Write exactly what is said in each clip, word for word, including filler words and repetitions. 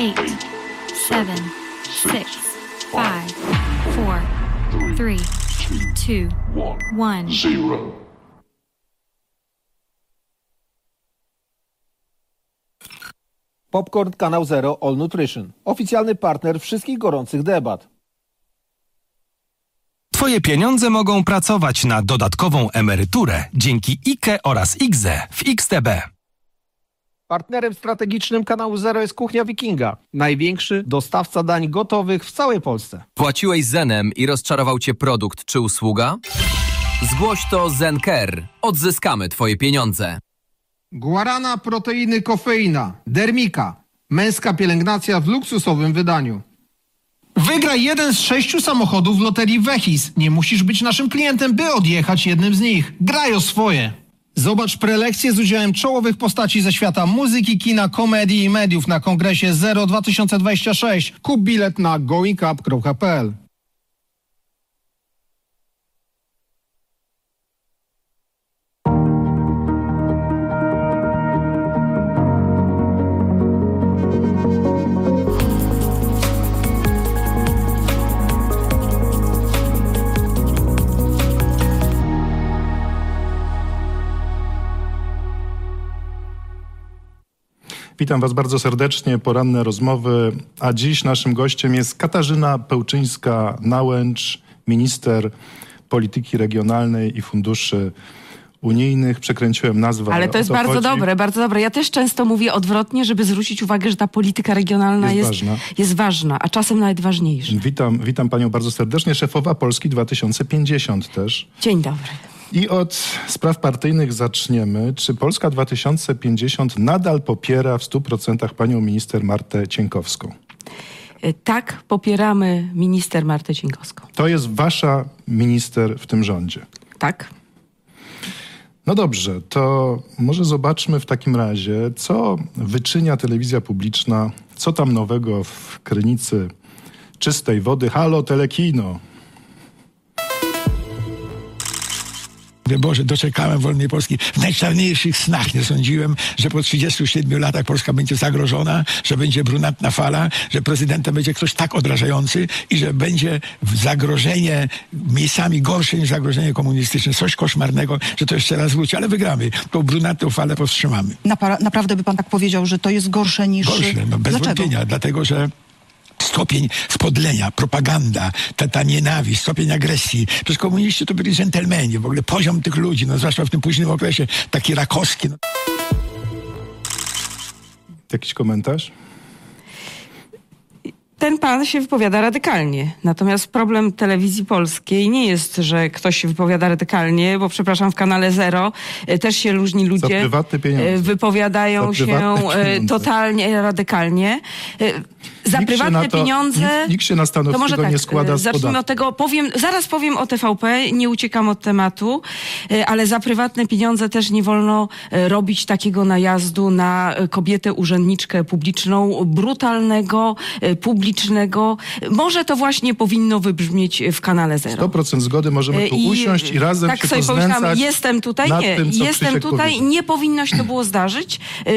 eight, seven, six, five, four, three, two, one, zero. Popcorn, Kanał Zero, All Nutrition. Oficjalny partner wszystkich gorących debat. Twoje pieniądze mogą pracować na dodatkową emeryturę dzięki I K E oraz I K Z E w X T B. Partnerem strategicznym Kanału Zero jest Kuchnia Wikinga. Największy dostawca dań gotowych w całej Polsce. Płaciłeś Zenem i rozczarował cię produkt czy usługa? Zgłoś to Zenker. Odzyskamy twoje pieniądze. Guarana, proteiny, kofeina. Dermika. Męska pielęgnacja w luksusowym wydaniu. Wygraj jeden z sześciu samochodów w loterii Wehis. Nie musisz być naszym klientem, by odjechać jednym z nich. Graj o swoje. Zobacz prelekcje z udziałem czołowych postaci ze świata muzyki, kina, komedii i mediów na kongresie Zero dwa tysiące dwadzieścia sześć. Kup bilet na going up kropka p l. Witam Was bardzo serdecznie, poranne rozmowy, a dziś naszym gościem jest Katarzyna Pełczyńska-Nałęcz, minister polityki regionalnej i funduszy unijnych. Przekręciłem nazwę. Ale to jest bardzo chodzi. dobre, bardzo dobre. Ja też często mówię odwrotnie, żeby zwrócić uwagę, że ta polityka regionalna jest, jest, ważna. jest ważna, a czasem nawet ważniejsza. Witam, witam Panią bardzo serdecznie. Szefowa Polski dwa tysiące pięćdziesiąt też. Dzień dobry. I od spraw partyjnych zaczniemy. Czy Polska dwa tysiące pięćdziesiąt nadal popiera w stu procentach panią minister Martę Cienkowską? Tak, popieramy minister Martę Cienkowską. To jest wasza minister w tym rządzie? Tak. No dobrze, to może zobaczmy w takim razie, co wyczynia telewizja publiczna, co tam nowego w krynicy czystej wody. Halo, Telekino. Boże, doczekałem wolnej Polski. W najczarniejszych snach nie sądziłem, że po trzydziestu siedmiu latach Polska będzie zagrożona, że będzie brunatna fala, że prezydentem będzie ktoś tak odrażający i że będzie zagrożenie miejscami gorsze niż zagrożenie komunistyczne. Coś koszmarnego, że to jeszcze raz wróci, ale wygramy. Tą brunatną falę powstrzymamy. Napra- naprawdę by pan tak powiedział, że to jest gorsze niż... Gorsze, no bez Dlaczego? wątpienia, dlatego że stopień spodlenia, propaganda, ta, ta nienawiść, stopień agresji. Przecież komuniści to byli dżentelmeni, w ogóle poziom tych ludzi, no zwłaszcza w tym późnym okresie, taki rakowski. No. Jakiś komentarz? Ten pan się wypowiada radykalnie. Natomiast problem telewizji polskiej nie jest, że ktoś się wypowiada radykalnie, bo przepraszam, w kanale Zero też się różni ludzie Za prywatne pieniądze. wypowiadają się pieniądze. totalnie radykalnie. Za nikt prywatne to, pieniądze... Nikt, nikt się na Stanowskiego to może tak, nie składa z zacznijmy podatku. od tego. Powiem, zaraz powiem o T V P, nie uciekam od tematu, ale za prywatne pieniądze też nie wolno robić takiego najazdu na kobietę urzędniczkę publiczną, brutalnego, publicznego. Może to właśnie powinno wybrzmieć w kanale Zero. sto procent zgody, możemy tu I, usiąść i razem tak się sobie poznęcać. Jestem tutaj, nie, tym, jestem tutaj, powiedział. nie powinno się to było zdarzyć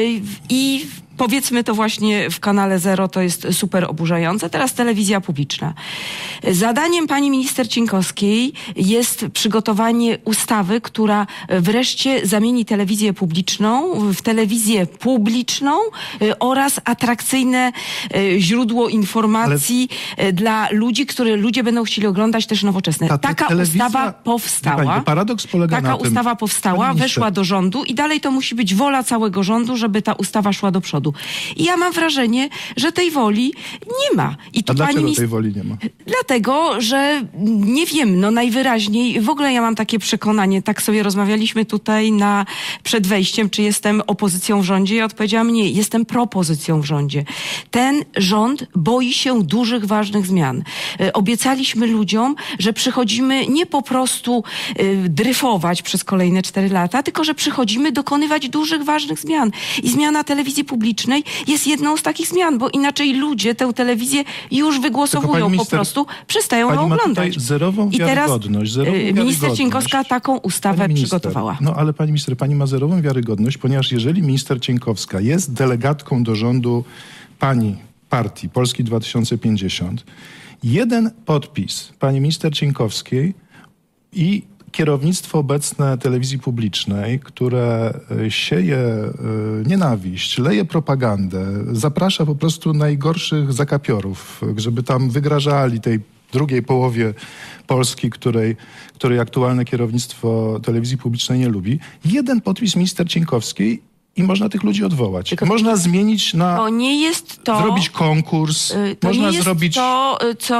i powiedzmy to właśnie w kanale Zero, to jest super oburzające. Teraz telewizja publiczna. Zadaniem pani minister Cienkowskiej jest przygotowanie ustawy, która wreszcie zamieni telewizję publiczną w telewizję publiczną oraz atrakcyjne źródło informacji Ale... dla ludzi, które ludzie będą chcieli oglądać też nowoczesne. Ta, ta taka telewizja... ustawa powstała. Pani, paradoks polega taka na tym, ustawa powstała, weszła do rządu i dalej to musi być wola całego rządu, żeby ta ustawa szła do przodu. I ja mam wrażenie, że tej woli nie ma. I tu A dlaczego pani... tej woli nie ma? Dlatego, że nie wiem, no najwyraźniej, w ogóle ja mam takie przekonanie, tak sobie rozmawialiśmy tutaj na, przed wejściem, czy jestem opozycją w rządzie. Ja odpowiedziałam nie, jestem propozycją w rządzie. Ten rząd boi się dużych, ważnych zmian. E, obiecaliśmy ludziom, że przychodzimy nie po prostu e, dryfować przez kolejne cztery lata, tylko że przychodzimy dokonywać dużych, ważnych zmian. I zmiana telewizji publicznej jest jedną z takich zmian, bo inaczej ludzie tę telewizję już wygłosowują, minister, po prostu przestają ją oglądać. Zerową I teraz zerową minister Cienkowska taką ustawę minister, przygotowała. No ale pani minister, pani ma zerową wiarygodność, ponieważ jeżeli minister Cienkowska jest delegatką do rządu pani partii Polski dwa tysiące pięćdziesiąt, jeden podpis pani minister Cieńkowskiej i kierownictwo obecne telewizji publicznej, które sieje nienawiść, leje propagandę, zaprasza po prostu najgorszych zakapiorów, żeby tam wygrażali tej drugiej połowie Polski, której, której aktualne kierownictwo telewizji publicznej nie lubi. Jeden podpis minister Cieńkowskiej i można tych ludzi odwołać. Tylko można zmienić na... To nie jest to... Zrobić konkurs. To można nie jest zrobić... to,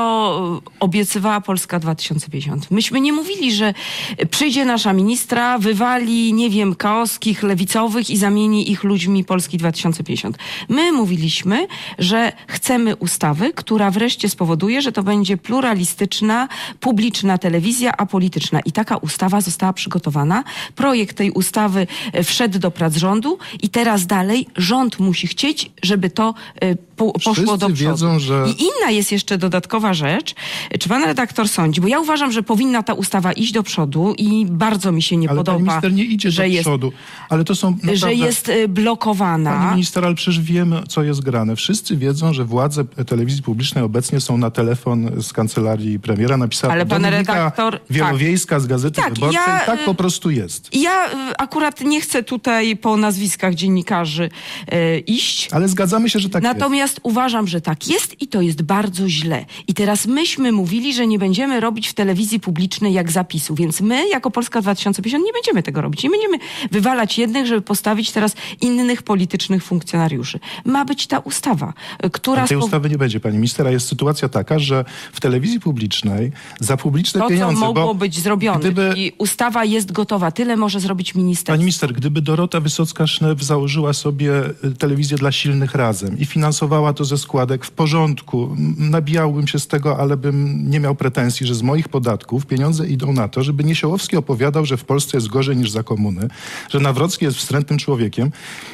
co obiecywała Polska dwa tysiące pięćdziesiąt. Myśmy nie mówili, że przyjdzie nasza ministra, wywali, nie wiem, kaoskich, lewicowych i zamieni ich ludźmi Polski dwa tysiące pięćdziesiąt. My mówiliśmy, że chcemy ustawy, która wreszcie spowoduje, że to będzie pluralistyczna, publiczna telewizja apolityczna. I taka ustawa została przygotowana. Projekt tej ustawy wszedł do prac rządu. I teraz dalej rząd musi chcieć, żeby to y, po, poszło Wszyscy do przodu. wiedzą, że... I inna jest jeszcze dodatkowa rzecz. Czy pan redaktor sądzi, bo ja uważam, że powinna ta ustawa iść do przodu i bardzo mi się nie ale podoba, pani minister nie idzie że do jest, przodu. Ale to są naprawdę... że jest y, blokowana. Pani minister, ale przecież wiemy, co jest grane. Wszyscy wiedzą, że władze telewizji publicznej obecnie są na telefon z kancelarii premiera. Napisała Ale pan Dominika redaktor... Wielowiejska tak. z Gazety tak, Wyborczej. ja, I tak po prostu jest. Ja y, akurat nie chcę tutaj po nazwiskach dziennikarzy y, iść. Ale zgadzamy się, że tak Natomiast jest. uważam, że tak jest i to jest bardzo źle. I teraz myśmy mówili, że nie będziemy robić w telewizji publicznej jak zapisu, więc my jako Polska dwa tysiące pięćdziesiąt nie będziemy tego robić. Nie będziemy wywalać jednych, żeby postawić teraz innych politycznych funkcjonariuszy. Ma być ta ustawa, która... Ale tej spo... ustawy nie będzie, pani minister, a jest sytuacja taka, że w telewizji publicznej za publiczne to, pieniądze... To, co mogło bo być zrobione gdyby... i ustawa jest gotowa. Tyle może zrobić ministerstwo. Pani minister, gdyby Dorota Wysocka-Sznew założyła sobie telewizję dla silnych razem i finansowała to ze składek, w porządku, nabijałbym się z tego, ale bym nie miał pretensji, że z moich podatków pieniądze idą na to, żeby Niesiołowski opowiadał, że w Polsce jest gorzej niż za komuny, że Nawrocki jest wstrętnym człowiekiem.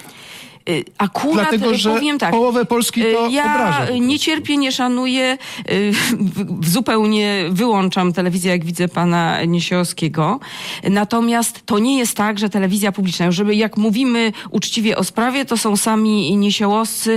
Akurat Dlatego, że powiem tak, połowę Polski to ja obraża. nie cierpię, nie szanuję, zupełnie wyłączam telewizję, jak widzę pana Niesiołowskiego. Natomiast to nie jest tak, że telewizja publiczna, żeby jak mówimy uczciwie o sprawie, to są sami Niesiołowscy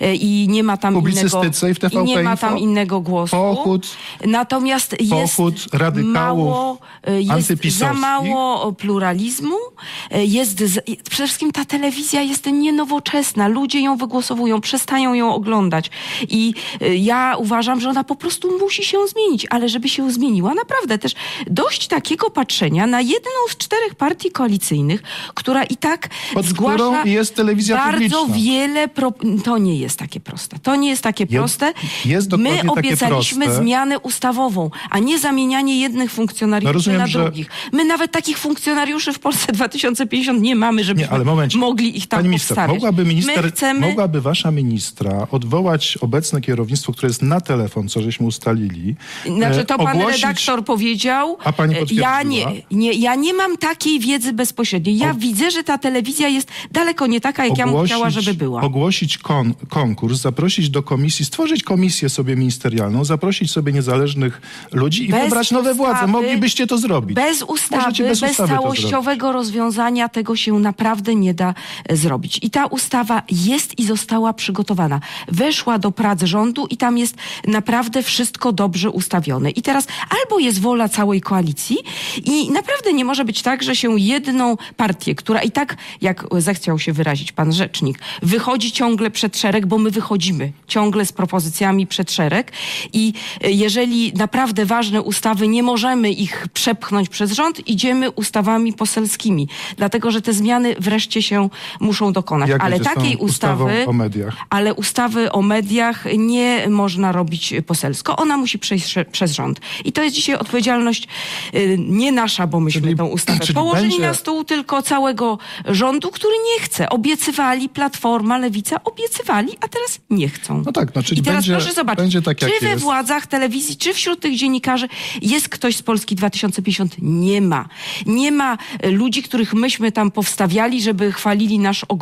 i nie ma tam innego, i w T V P i nie ma Info, tam innego głosu. Pochód, Natomiast jest pochód radykałów, mało, jest za antypisowskich. mało pluralizmu. Jest z, przede wszystkim ta telewizja jest nienowoczesna. Ludzie ją wygłosowują, przestają ją oglądać. I y, ja uważam, że ona po prostu musi się zmienić. Ale żeby się zmieniła, naprawdę też dość takiego patrzenia na jedną z czterech partii koalicyjnych, która i tak Pod zgłasza którą jest telewizja bardzo publiczna. wiele... Pro... To nie jest takie proste. To nie jest takie Je, proste. jest dokładnie My takie obiecaliśmy proste. zmianę ustawową, a nie zamienianie jednych funkcjonariuszy No rozumiem, na że... drugich. My nawet takich funkcjonariuszy w Polsce dwa tysiące pięćdziesiąt nie mamy, żebyśmy nie, ale momencie. mogli ich tam Pani minister, powstawiać. mogłaby, minister, My chcemy... mogłaby wasza ministra odwołać obecne kierownictwo, które jest na telefon, co żeśmy ustalili. Znaczy to e, pan ogłosić... redaktor powiedział. A pani potwierdziła? Ja nie, nie, ja nie mam takiej wiedzy bezpośredniej. Ja o... widzę, że ta telewizja jest daleko nie taka, jak ogłosić, ja bym chciała, żeby była. Ogłosić kon, konkurs, zaprosić do komisji, stworzyć komisję sobie ministerialną, zaprosić sobie niezależnych ludzi i bez wybrać nowe ustawy, władze. Moglibyście to zrobić. Bez ustawy, bez, bez ustawy całościowego rozwiązania tego się naprawdę nie da e, zrobić. I ta ustawa jest i została przygotowana. Weszła do prac rządu i tam jest naprawdę wszystko dobrze ustawione. I teraz albo jest wola całej koalicji i naprawdę nie może być tak, że się jedną partię, która i tak, jak zechciał się wyrazić pan rzecznik, wychodzi ciągle przed szereg, bo my wychodzimy ciągle z propozycjami przed szereg i jeżeli naprawdę ważne ustawy nie możemy ich przepchnąć przez rząd, idziemy ustawami poselskimi. Dlatego, że te zmiany wreszcie się muszą dokonać. Jak ale będzie takiej ustawy, o mediach? ale ustawy o mediach nie można robić poselsko. Ona musi przejść przez rząd. I to jest dzisiaj odpowiedzialność y, nie nasza, bo myśmy czyli, tę ustawę położyli będzie... na stół, tylko całego rządu, który nie chce. Obiecywali, Platforma, Lewica, obiecywali, a teraz nie chcą. No tak, no czyli I teraz będzie, proszę zobaczyć, będzie tak, czy jak we jest. władzach telewizji, czy wśród tych dziennikarzy jest ktoś z Polski dwa tysiące pięćdziesiąt? Nie ma. Nie ma ludzi, których myśmy tam powstawiali, żeby chwalili nasz ogonek.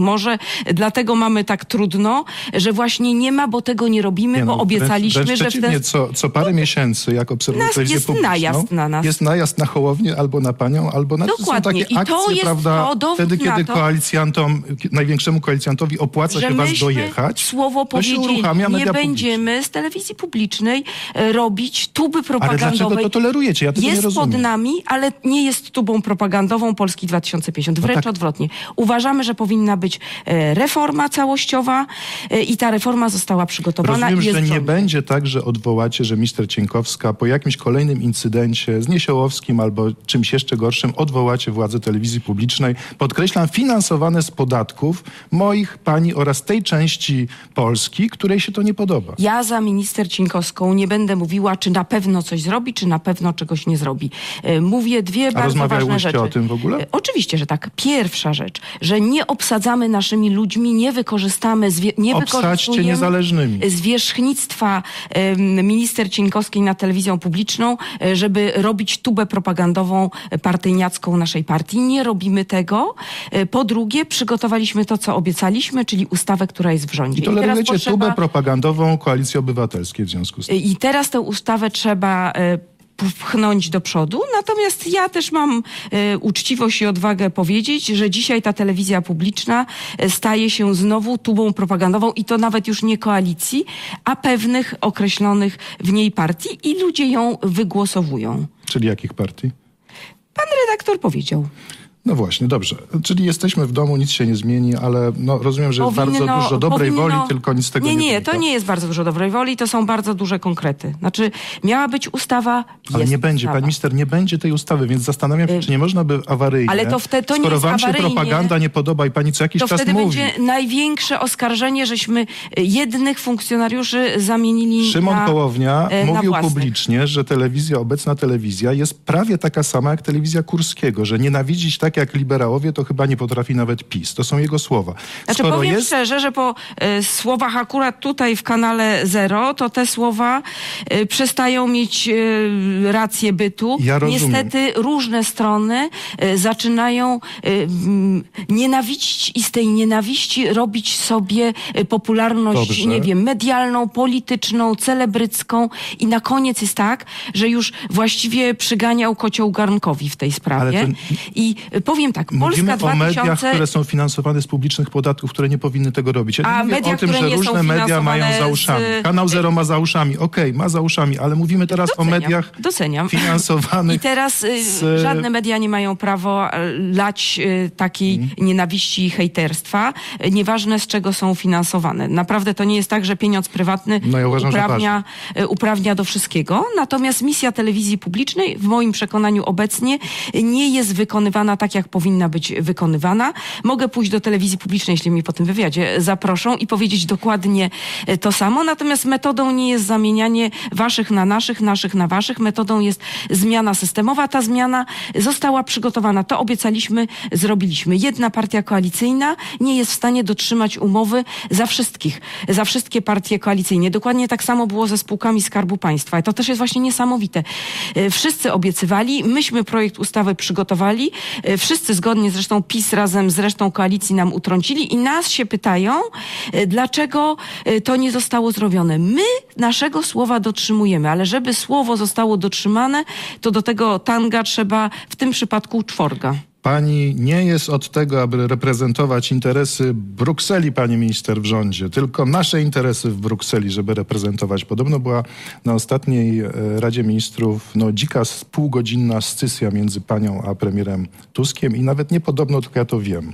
Może dlatego mamy tak trudno, że właśnie nie ma, bo tego nie robimy, Nie bo no, obiecaliśmy, wręcz że w przeciwnie, ten... co, co parę miesięcy, jak obserwuję Nas telewizję jest publiczną, najazd na nas. jest najazd na Hołownię albo na panią, albo na... Dokładnie. Są takie I to akcje, jest prawda, to dowód wtedy, na kiedy to, koalicjantom, największemu koalicjantowi opłaca że się was myśmy dojechać, słowo to się powiedzieli, uruchamia nie media będziemy z telewizji publicznej e, robić tuby Ale propagandowej. dlaczego to tolerujecie? Ja tego nie Jest rozumiem. pod nami, ale nie jest tubą propagandową Polski dwa tysiące pięćdziesiąt. Wręcz tak. odwrotnie. Uważamy, że powinna być e, reforma całościowa e, i ta reforma została przygotowana. Rozumiem, i jest że w nie rządzie. będzie tak, że odwołacie, że minister Cieńkowska po jakimś kolejnym incydencie z Niesiołowskim albo czymś jeszcze gorszym odwołacie władzę telewizji publicznej. Podkreślam, finansowane z podatków moich, pani oraz tej części Polski, której się to nie podoba. Ja za minister Cieńkowską nie będę mówiła, czy na pewno coś zrobi, czy na pewno czegoś nie zrobi. E, Mówię dwie A bardzo ważne rozmawiałyście rzeczy. o tym w ogóle? E, Oczywiście, że tak. Pierwsza rzecz, że nie obsadzamy naszymi ludźmi, nie wykorzystamy, zwie, nie Obsadźcie wykorzystujemy niezależnymi. zwierzchnictwa em, minister Cieńkowskiej nad telewizją publiczną, e, żeby robić tubę propagandową e, partyjniacką naszej partii. Nie robimy tego. E, Po drugie, przygotowaliśmy to, co obiecaliśmy, czyli ustawę, która jest w rządzie. I tolerujecie teraz potrzeba- tubę propagandową Koalicji Obywatelskiej w związku z tym. I teraz tę ustawę trzeba e, pchnąć do przodu. Natomiast ja też mam e, uczciwość i odwagę powiedzieć, że dzisiaj ta telewizja publiczna e, staje się znowu tubą propagandową i to nawet już nie koalicji, a pewnych określonych w niej partii i ludzie ją wygłosowują. Czyli jakich partii? Pan redaktor powiedział. No właśnie, dobrze. Czyli jesteśmy w domu, nic się nie zmieni, ale no, rozumiem, że jest Powinno- bardzo dużo dobrej powinno- woli, tylko nic z tego nie Nie, nie, wynika. to nie jest bardzo dużo dobrej woli, to są bardzo duże konkrety. Znaczy, miała być ustawa, Ale jest nie będzie, ustawa. pani minister, nie będzie tej ustawy, więc zastanawiam się, Y- czy nie można by awaryjnie, Ale to wtedy- to nie skoro jest wam się awaryjnie, propaganda nie podoba i pani co jakiś to czas wtedy mówi. będzie największe oskarżenie, żeśmy jednych funkcjonariuszy zamienili Szymon na, Hołownia e, na mówił własnych. publicznie, że telewizja, obecna telewizja jest prawie taka sama jak telewizja Kurskiego, że nienawidzić tak jak liberałowie to chyba nie potrafi nawet PiS. To są jego słowa. Znaczy Skoro powiem jest... szczerze, że po e, słowach akurat tutaj w kanale Zero, to te słowa e, przestają mieć e, rację bytu. Ja rozumiem. Niestety różne strony e, zaczynają e, m, nienawidzić i z tej nienawiści robić sobie e, popularność, Dobrze. nie wiem, medialną, polityczną, celebrycką i na koniec jest tak, że już właściwie przyganiał kocioł garnkowi w tej sprawie. Ale to- I e, powiem tak, Mówimy Polska o mediach, dwa tysiące... które są finansowane z publicznych podatków, które nie powinny tego robić. Ja nie A mówię media, o tym, które że nie są różne media mają za finansowane uszami. z- Kanał Zero ma za uszami. Okej, ma za uszami, ale mówimy teraz Doceniam, o mediach doceniam. finansowanych. I teraz y, z- żadne media nie mają prawa y, lać y, takiej Mhm. nienawiści i hejterstwa, y, nieważne z czego są finansowane. Naprawdę to nie jest tak, że pieniądz prywatny No ja uważam, że uprawnia, y, uprawnia do wszystkiego. Natomiast misja telewizji publicznej w moim przekonaniu obecnie y, nie jest wykonywana tak, jak powinna być wykonywana. Mogę pójść do telewizji publicznej, jeśli mnie po tym wywiadzie zaproszą i powiedzieć dokładnie y, to samo. Natomiast metodą nie jest zamienianie waszych na naszych, naszych na waszych. Metodą jest zmiana systemowa. Ta zmiana została przygotowana. To obiecaliśmy, zrobiliśmy. Jedna partia koalicyjna nie jest w stanie dotrzymać umowy za wszystkich, za wszystkie partie koalicyjne. Dokładnie tak samo było ze spółkami Skarbu Państwa. I to też jest właśnie niesamowite. E, Wszyscy obiecywali, myśmy projekt ustawy przygotowali, e, wszyscy zgodnie zresztą PiS razem z resztą koalicji nam utrącili i nas się pytają, e, dlaczego e, to nie zostało zrobione. My naszego słowa dotrzymujemy, ale żeby słowo zostało dotrzymane, to do tego tanga trzeba w tym przypadku czworga. Pani nie jest od tego, aby reprezentować interesy Brukseli, pani minister, w rządzie, tylko nasze interesy w Brukseli, żeby reprezentować. Podobno była na ostatniej e, Radzie Ministrów no, dzika z- półgodzinna scysja między panią a premierem Tuskiem i nawet nie podobno, tylko ja to wiem.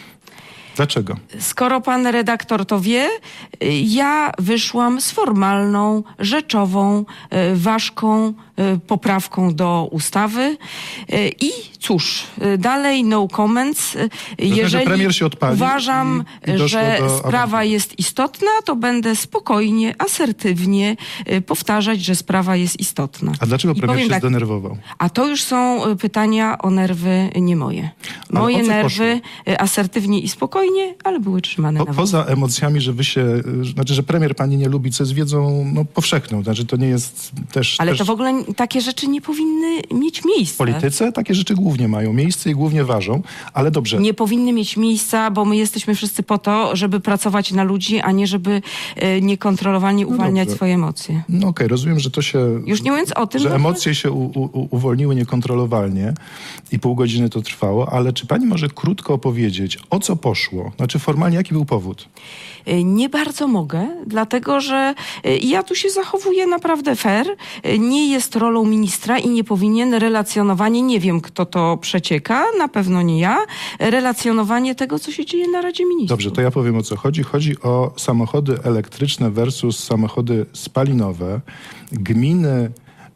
Dlaczego? Skoro pan redaktor to wie, y, ja wyszłam z formalną, rzeczową, y, ważką y, poprawką do ustawy y, i cóż, y, dalej no comments. Y, Jeżeli premier się odpalił uważam, i- i doszło że do sprawa awantury. jest istotna, to będę spokojnie, asertywnie y, powtarzać, że sprawa jest istotna. A dlaczego I premier powiem się tak, zdenerwował? a to już są y, pytania o nerwy, nie moje. Ale o Moje co nerwy y, asertywnie i spokojnie, ale były trzymane Po, na poza emocjami, że wy się, y, znaczy, że premier pani nie lubi, co jest wiedzą no, powszechną, znaczy to nie jest też... Ale też... to w ogóle takie rzeczy nie powinny mieć miejsca. W polityce takie rzeczy głównie mają miejsce i głównie ważą, ale dobrze. Nie powinny mieć miejsca, bo my jesteśmy wszyscy po to, żeby pracować na ludzi, a nie żeby e, niekontrolowalnie uwalniać dobrze. swoje emocje. No okej, okay, rozumiem, że to się... Już nie mówiąc o tym... Że no, emocje się u, u, uwolniły niekontrolowalnie i pół godziny to trwało, ale czy pani może krótko opowiedzieć, o co poszło? Znaczy formalnie, jaki był powód? Nie bardzo mogę, dlatego że ja tu się zachowuję naprawdę fair. Nie jest rolą ministra i nie powinien relacjonowanie, nie wiem kto to przecieka, na pewno nie ja, relacjonowanie tego, co się dzieje na Radzie Ministrów. Dobrze, to ja powiem o co chodzi. Chodzi o samochody elektryczne versus samochody spalinowe. Gminy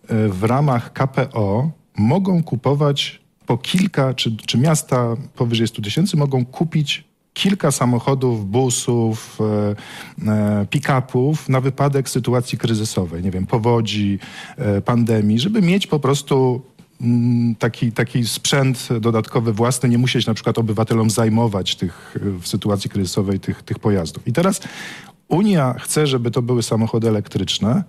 w ramach K P O mogą kupować po kilka, czy, czy miasta powyżej stu tysięcy mogą kupić kilka samochodów, busów, e, e, pick-upów na wypadek sytuacji kryzysowej, nie wiem, powodzi, e, pandemii, żeby mieć po prostu m, taki, taki sprzęt dodatkowy własny, nie musieć na przykład obywatelom zajmować tych, w sytuacji kryzysowej tych, tych pojazdów. I teraz Unia chce, żeby to były samochody elektryczne,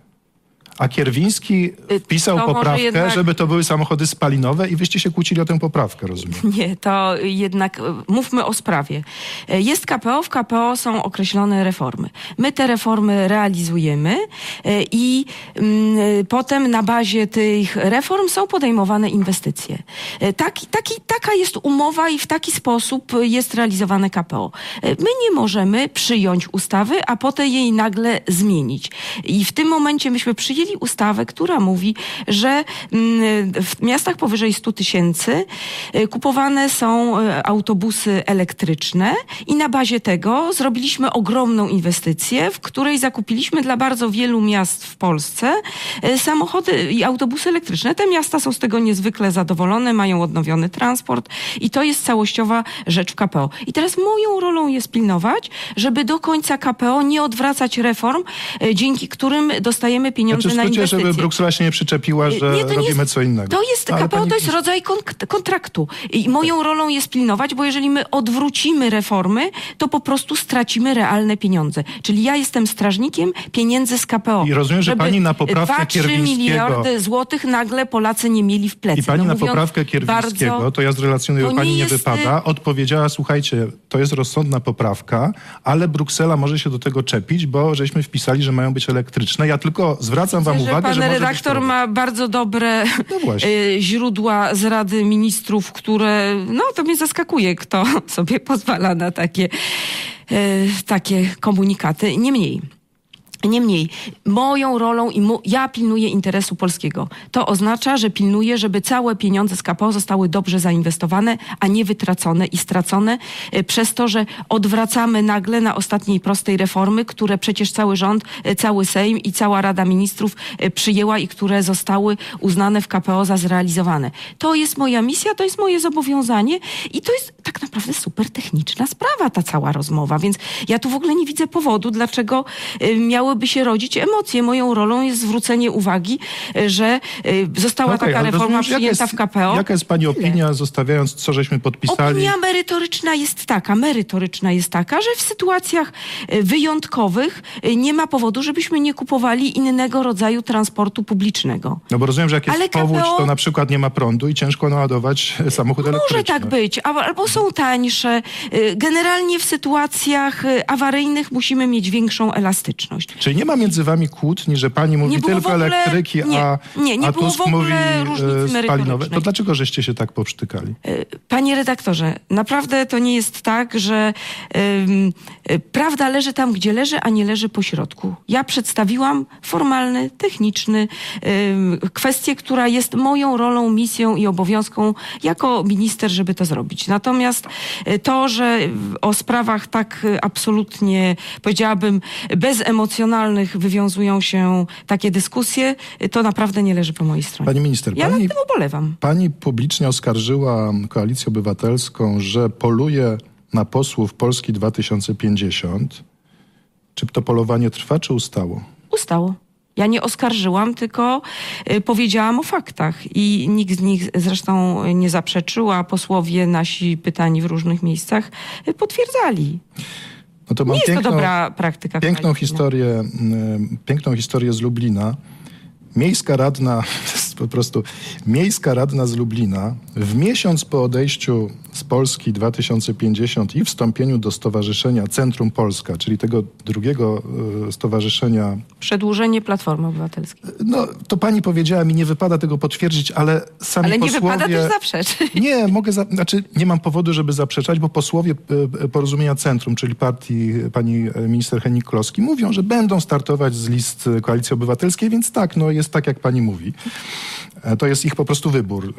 a Kierwiński wpisał To może poprawkę, jednak- żeby to były samochody spalinowe i wyście się kłócili o tę poprawkę, rozumiem. Nie, to jednak e, mówmy o sprawie. E, Jest K P O, w K P O są określone reformy. My te reformy realizujemy e, i mm, e, potem na bazie tych reform są podejmowane inwestycje. E, Taki, taki, taka jest umowa i w taki sposób jest realizowane K P O. E, My nie możemy przyjąć ustawy, a potem jej nagle zmienić. I w tym momencie myśmy przyjęli ustawę, która mówi, że mm, w miastach powyżej stu tysięcy y, kupowane są y, autobusy elektryczne i na bazie tego zrobiliśmy ogromną inwestycję, w której zakupiliśmy dla bardzo wielu miast w Polsce y, samochody i autobusy elektryczne. Te miasta są z tego niezwykle zadowolone, mają odnowiony transport i to jest całościowa rzecz w K P O. I teraz moją rolą jest pilnować, żeby do końca K P O nie odwracać reform, y, dzięki którym dostajemy pieniądze Znaczy, na skrócie, inwestycje. żeby Bruksela się nie przyczepiła, że Nie, to nie robimy jest- co innego. To jest, Ale K P O pani- to jest rodzaj kon- kontraktu. I moją rolą jest pilnować, bo jeżeli my odwrócimy reformy, to po prostu stracimy realne pieniądze. Czyli ja jestem strażnikiem pieniędzy z K P O. I rozumiem, że żeby pani na poprawkę dwa, trzy Kierwińskiego- miliardy złotych nagle Polacy nie mieli w plecy. I pani No na mówiąc poprawkę Kierwińskiego, bardzo- to ja zrelacjonuję, to bo pani nie nie jest, wypada, odpowiedziała, słuchajcie, to jest rozsądna poprawka, ale Bruksela może się do tego czepić, bo żeśmy wpisali, że mają być elektryczne. Ja tylko zwracam wam że uwagę, pan że może redaktor być problem. ma bardzo dobre No właśnie. e, źródła z Rady Ministrów, które, no to mnie zaskakuje, kto sobie pozwala na takie, e, takie komunikaty. Niemniej. Niemniej, moją rolą i mu, ja pilnuję interesu polskiego. To oznacza, że pilnuję, żeby całe pieniądze z K P O zostały dobrze zainwestowane, a nie wytracone i stracone e, przez to, że odwracamy nagle na ostatniej prostej reformy, które przecież cały rząd, e, cały Sejm i cała Rada Ministrów e, przyjęła i które zostały uznane w K P O za zrealizowane. To jest moja misja, to jest moje zobowiązanie i to jest tak naprawdę super techniczna sprawa, ta cała rozmowa, więc ja tu w ogóle nie widzę powodu, dlaczego e, miały by się rodzić emocje. Moją rolą jest zwrócenie uwagi, że y, została Okej, taka ale reforma rozumiem, że jaka przyjęta jest- w K P O. Jaka jest pani Tyle. opinia, zostawiając, co żeśmy podpisali? Opinia merytoryczna jest taka, merytoryczna jest taka, że w sytuacjach y, wyjątkowych y, nie ma powodu, żebyśmy nie kupowali innego rodzaju transportu publicznego. No bo rozumiem, że jak jest Ale K P O powódź, to na przykład nie ma prądu i ciężko naładować samochód elektryczny. Może tak być, a- albo są tańsze. Y, Generalnie w sytuacjach y, awaryjnych musimy mieć większą elastyczność. Czyli nie ma między wami kłótni, że pani mówi Nie było tylko w ogóle- elektryki, nie, a, nie, nie a było Tusk w ogóle mówi różnicy e, spalinowe? merytorycznej. To dlaczego żeście się tak poprztykali? Panie redaktorze, naprawdę to nie jest tak, że ym, y, prawda leży tam, gdzie leży, a nie leży po środku. Ja przedstawiłam formalny, techniczny ym, kwestię, która jest moją rolą, misją i obowiązką jako minister, żeby to zrobić. Natomiast y, to, że w- o sprawach tak y, absolutnie, powiedziałabym, bezemocjonalnych wywiązują się takie dyskusje, y, to naprawdę nie leży po mojej stronie. Pani minister, Ja pani, nad tym ubolewam. pani publicznie oskarżyła Koalicję Obywatelską, że poluje na posłów Polski dwa tysiące pięćdziesiąt. Czy to polowanie trwa, czy ustało? Ustało. Ja nie oskarżyłam, tylko y, powiedziałam o faktach i nikt z nich zresztą nie zaprzeczył, a posłowie nasi pytani w różnych miejscach y, potwierdzali. No to mam Nie jest to piękną, dobra praktyka. piękną koalicyjna. historię, y, piękną historię z Lublina. Miejska radna, po prostu miejska radna z Lublina w miesiąc po odejściu z Polski dwa tysiące pięćdziesiąt i wstąpieniu do Stowarzyszenia Centrum Polska, czyli tego drugiego y, stowarzyszenia. Przedłużenie Platformy Obywatelskiej. No, to pani powiedziała mi, nie wypada tego potwierdzić, ale sami ale nie posłowie... wypada też zaprzeczyć. Nie, mogę, za... znaczy nie mam powodu, żeby zaprzeczać, bo posłowie y, Porozumienia Centrum, czyli partii pani minister Hennig-Kloski, mówią, że będą startować z list Koalicji Obywatelskiej, więc tak, no jest tak, jak pani mówi. To jest ich po prostu wybór.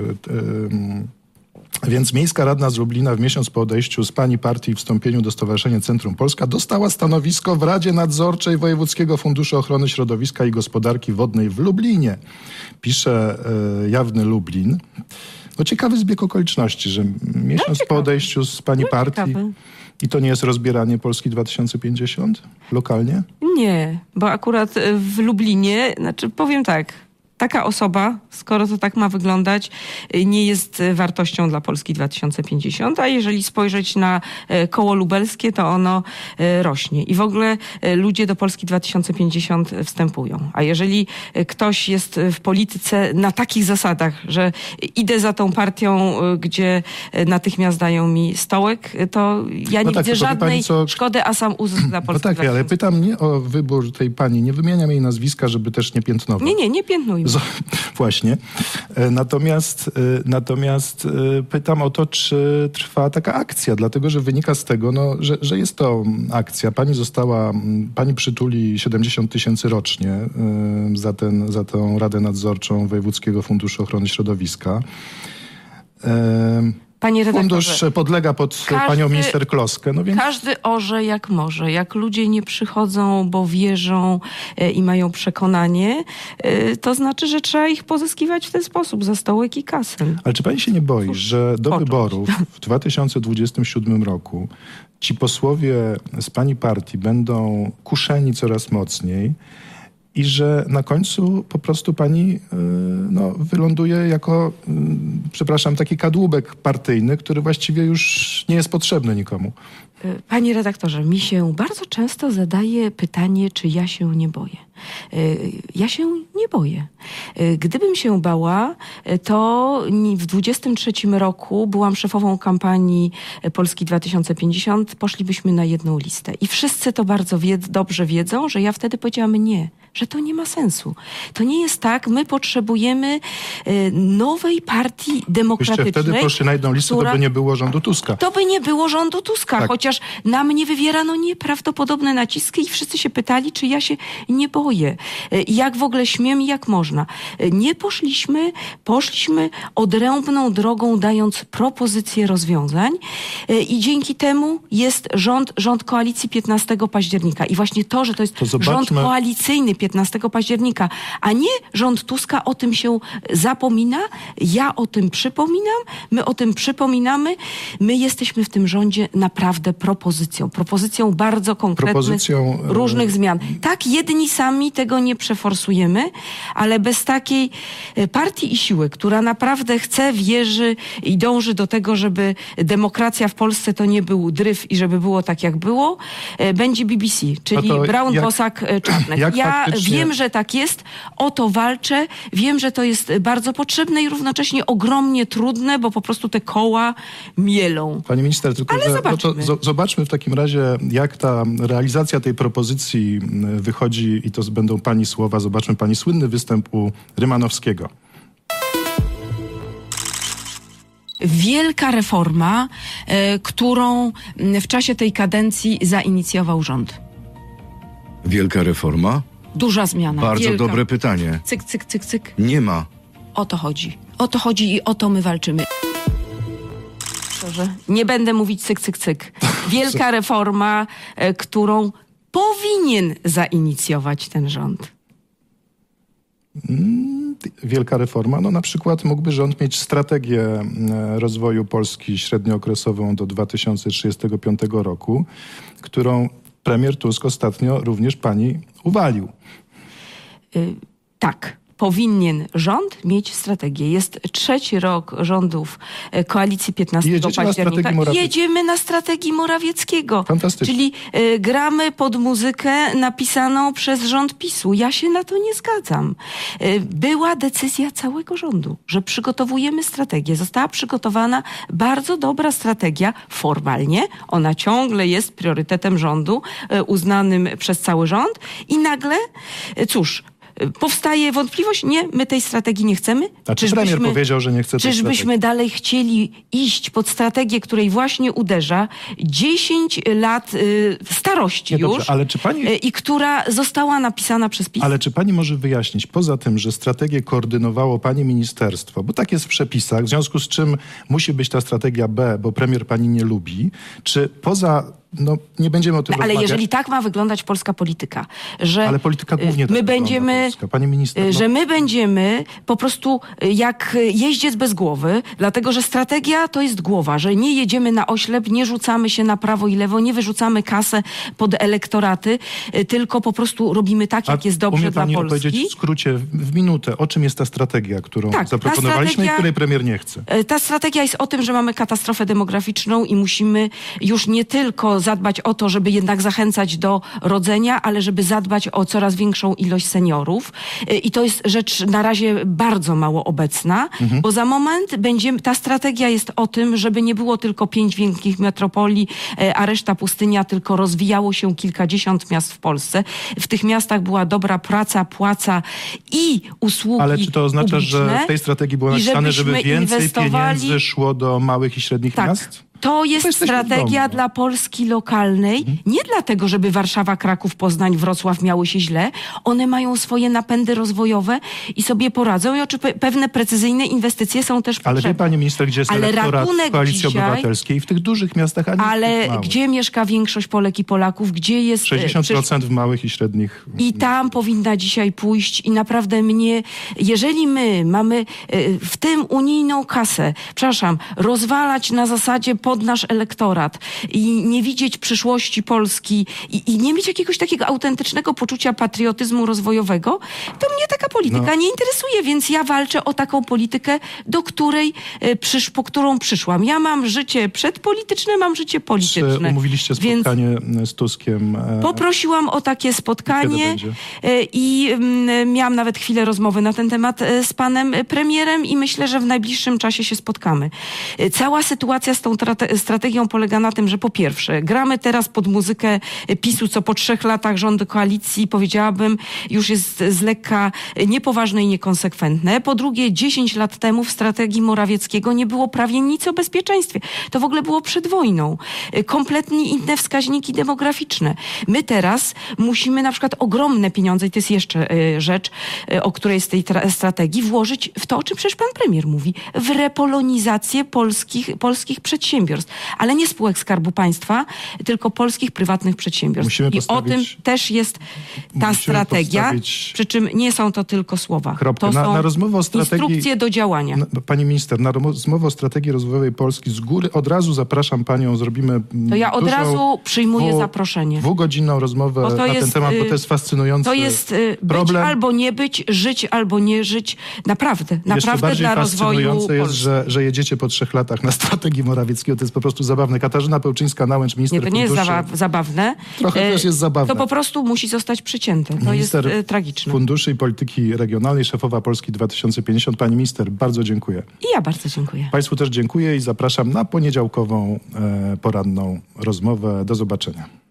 Więc miejska radna z Lublina w miesiąc po odejściu z pani partii i wstąpieniu do Stowarzyszenia Centrum Polska dostała stanowisko w Radzie Nadzorczej Wojewódzkiego Funduszu Ochrony Środowiska i Gospodarki Wodnej w Lublinie. Pisze e, Jawny Lublin. No ciekawy zbieg okoliczności, że miesiąc no, po odejściu z pani no, partii... Ciekawy. I to nie jest rozbieranie Polski dwa tysiące pięćdziesiąt lokalnie? Nie, bo akurat w Lublinie, znaczy powiem tak, taka osoba, skoro to tak ma wyglądać, nie jest wartością dla Polski dwa tysiące pięćdziesiąt, a jeżeli spojrzeć na koło lubelskie, to ono rośnie. I w ogóle ludzie do Polski dwa tysiące pięćdziesiąt wstępują. A jeżeli ktoś jest w polityce na takich zasadach, że idę za tą partią, gdzie natychmiast dają mi stołek, to ja nie no tak, widzę żadnej pani, co... szkody, a sam uzysk dla Polski. No tak, ale pytam nie o wybór tej pani. Nie wymieniam jej nazwiska, żeby też nie piętnować. Nie, nie, nie piętnujmy. Właśnie. Natomiast, natomiast pytam o to, czy trwa taka akcja, dlatego że wynika z tego, no, że, że jest to akcja. Pani została, pani przytuli siedemdziesiąt tysięcy rocznie za, ten, za tę Radę Nadzorczą Wojewódzkiego Funduszu Ochrony Środowiska. Panie redaktorze, fundusz podlega pod każdy, panią minister Kloskę. No więc... Każdy orze jak może. Jak ludzie nie przychodzą, bo wierzą e, i mają przekonanie, e, to znaczy, że trzeba ich pozyskiwać w ten sposób, za stołek i kasę. Ale czy pani się nie boi, Cóż, że do począć. wyborów w dwa tysiące dwudziestym siódmym roku ci posłowie z pani partii będą kuszeni coraz mocniej i że na końcu po prostu pani yy, no, wyląduje jako, yy, przepraszam, taki kadłubek partyjny, który właściwie już nie jest potrzebny nikomu. Panie redaktorze, mi się bardzo często zadaje pytanie, czy ja się nie boję. Ja się nie boję. Gdybym się bała, to w dwudziestym trzecim roku byłam szefową kampanii Polski dwa tysiące pięćdziesiąt, poszlibyśmy na jedną listę. I wszyscy to bardzo wie, dobrze wiedzą, że ja wtedy powiedziałam nie, że to nie ma sensu. To nie jest tak, my potrzebujemy nowej partii demokratycznej. Byście wtedy poszli na jedną listę, która... to by nie było rządu Tuska. To by nie było rządu Tuska, tak. Chociaż na mnie wywierano nieprawdopodobne naciski i wszyscy się pytali, czy ja się nie boję. Jak w ogóle śmiem i jak można. Nie poszliśmy, poszliśmy odrębną drogą, dając propozycje rozwiązań i dzięki temu jest rząd, rząd koalicji piętnastego października. I właśnie to, że to jest to rząd koalicyjny piętnastego października, a nie rząd Tuska, o tym się zapomina. Ja o tym przypominam, my o tym przypominamy. My jesteśmy w tym rządzie naprawdę propozycją. Propozycją bardzo konkretnych, propozycją, różnych zmian. Tak, jedni sami tego nie przeforsujemy, ale bez takiej partii i siły, która naprawdę chce, wierzy i dąży do tego, żeby demokracja w Polsce to nie był dryf i żeby było tak, jak było, będzie B B C, czyli Brown, jak, Bosak, Czarnek. Ja faktycznie... wiem, że tak jest, o to walczę, wiem, że to jest bardzo potrzebne i równocześnie ogromnie trudne, bo po prostu te koła mielą. Pani minister, tylko ale że, zobaczmy. No to, zobaczmy w takim razie, jak ta realizacja tej propozycji wychodzi i to będą pani słowa. Zobaczmy pani słynny występ u Rymanowskiego. Wielka reforma, y, którą w czasie tej kadencji zainicjował rząd. Wielka reforma? Duża zmiana. Bardzo Wielka. dobre pytanie. Cyk, cyk, cyk, cyk. Nie ma. O to chodzi. O to chodzi i o to my walczymy. Dobrze. Nie będę mówić cyk, cyk, cyk. Wielka reforma, y, którą powinien zainicjować ten rząd. Wielka reforma. No na przykład mógłby rząd mieć strategię rozwoju Polski średniookresową do dwa tysiące trzydziestego piątego roku, którą premier Tusk ostatnio również pani uwalił. Yy, tak. powinien rząd mieć strategię. Jest trzeci rok rządów e, koalicji piętnastego Jedziecie na strategii października. Morawieckiego. Jedziemy na strategii Morawieckiego. Fantastycznie. Czyli e, gramy pod muzykę napisaną przez rząd PiSu. Ja się na to nie zgadzam. E, była decyzja całego rządu, że przygotowujemy strategię. Została przygotowana bardzo dobra strategia formalnie. Ona ciągle jest priorytetem rządu, e, uznanym przez cały rząd. I nagle, e, cóż, powstaje wątpliwość, nie, my tej strategii nie chcemy. A czy premier powiedział, że nie chce tej Czyżbyśmy strategii? dalej chcieli iść pod strategię, której właśnie uderza dziesięć lat y, starości Nie, już dobrze, ale czy pani... y, i która została napisana przez PiS. Ale czy pani może wyjaśnić, poza tym, że strategię koordynowało pani ministerstwo, bo tak jest w przepisach, w związku z czym musi być ta strategia B, bo premier pani nie lubi, czy poza... No, nie będziemy o tym Ale rozmawiać. jeżeli tak ma wyglądać polska polityka, że Ale polityka głównie tak my wygląda, będziemy, Polska. Pani minister, no. że my będziemy po prostu jak jeździec bez głowy, dlatego że strategia to jest głowa, że nie jedziemy na oślep, nie rzucamy się na prawo i lewo, nie wyrzucamy kasę pod elektoraty, tylko po prostu robimy tak, jak A jest dobrze umie dla pani Polski. opowiedzieć w skrócie, w minutę, o czym jest ta strategia, którą Tak, ta zaproponowaliśmy strategia- i której premier nie chce? Ta strategia jest o tym, że mamy katastrofę demograficzną i musimy już nie tylko zadbać o to, żeby jednak zachęcać do rodzenia, ale żeby zadbać o coraz większą ilość seniorów. I to jest rzecz na razie bardzo mało obecna, Mhm. bo za moment będziemy, ta strategia jest o tym, żeby nie było tylko pięć wielkich metropolii, a reszta pustynia, tylko rozwijało się kilkadziesiąt miast w Polsce. W tych miastach była dobra praca, płaca i usługi Ale czy to oznacza, publiczne, że w tej strategii było i napisane, żeby żebyśmy więcej inwestowali- pieniędzy szło do małych i średnich Tak. miast? To jest jesteśmy w strategia domu. dla Polski lokalnej. Mhm. Nie dlatego, żeby Warszawa, Kraków, Poznań, Wrocław miały się źle. One mają swoje napędy rozwojowe i sobie poradzą. I oczywiście pewne precyzyjne inwestycje są też Ale potrzebne. wie pani minister, gdzie jest Ale elektorat ratunek Koalicji dzisiaj- Obywatelskiej? W tych dużych miastach, a nie w tych Ale małych. gdzie mieszka większość Polek i Polaków? Gdzie jest... e, sześćdziesiąt przecież- procent w małych i średnich. I tam powinna dzisiaj pójść i naprawdę mnie, jeżeli my mamy e, w tym unijną kasę, przepraszam, rozwalać na zasadzie pod nasz elektorat i nie widzieć przyszłości Polski i, i nie mieć jakiegoś takiego autentycznego poczucia patriotyzmu rozwojowego, to mnie taka polityka No. nie interesuje, więc ja walczę o taką politykę, do której e, przysz, po którą przyszłam. Ja mam życie przedpolityczne, mam życie Czy polityczne. umówiliście Więc spotkanie z Tuskiem? e, Poprosiłam o takie spotkanie Kiedy będzie? e, i mm, miałam nawet chwilę rozmowy na ten temat e, z panem premierem i myślę, że w najbliższym czasie się spotkamy. E, Cała sytuacja z tą trate- strategią polega na tym, że po pierwsze gramy teraz pod muzykę PiSu, co po trzech latach rządu koalicji, powiedziałabym, już jest z lekka niepoważne i niekonsekwentne. Po drugie, dziesięć lat temu w strategii Morawieckiego nie było prawie nic o bezpieczeństwie. To w ogóle było przed wojną. E, Kompletnie inne wskaźniki demograficzne. My teraz musimy na przykład ogromne pieniądze, i to jest jeszcze e, rzecz, e, o której z tej tra- strategii, włożyć w to, o czym przecież pan premier mówi, w repolonizację polskich, polskich przedsiębiorstw. Ale nie spółek Skarbu Państwa, tylko polskich prywatnych przedsiębiorstw. Musimy I o tym postawić- też jest ta musimy strategia, postawić przy czym nie są to tylko słowa. Kropkę. To Na- są na rozmowę o strategii- instrukcje do działania. No, pani minister, na rozmowę o strategii rozwojowej Polski z góry od razu zapraszam panią, zrobimy mm, To ja od dużą, razu przyjmuję dwu- zaproszenie. dwugodzinną rozmowę Bo to na ten jest, temat, bo y, to jest fascynujący To jest y, być problem. albo nie być, żyć albo nie żyć. Naprawdę, Jeszcze naprawdę bardziej dla rozwoju fascynujące jest, Polski. że, że jedziecie po trzech latach na strategii Morawieckiego. To jest po prostu zabawne. Katarzyna Pełczyńska-Nałęcz, minister Nie, to nie jest funduszy. zabaw, zabawne. Trochę E, też jest zabawne. To po prostu musi zostać przycięte. To Minister jest e, tragiczne. Funduszy i Polityki Regionalnej, szefowa Polski dwa tysiące pięćdziesiąt. Pani minister, bardzo dziękuję. I ja bardzo dziękuję. Państwu też dziękuję i zapraszam na poniedziałkową e, poranną rozmowę. Do zobaczenia.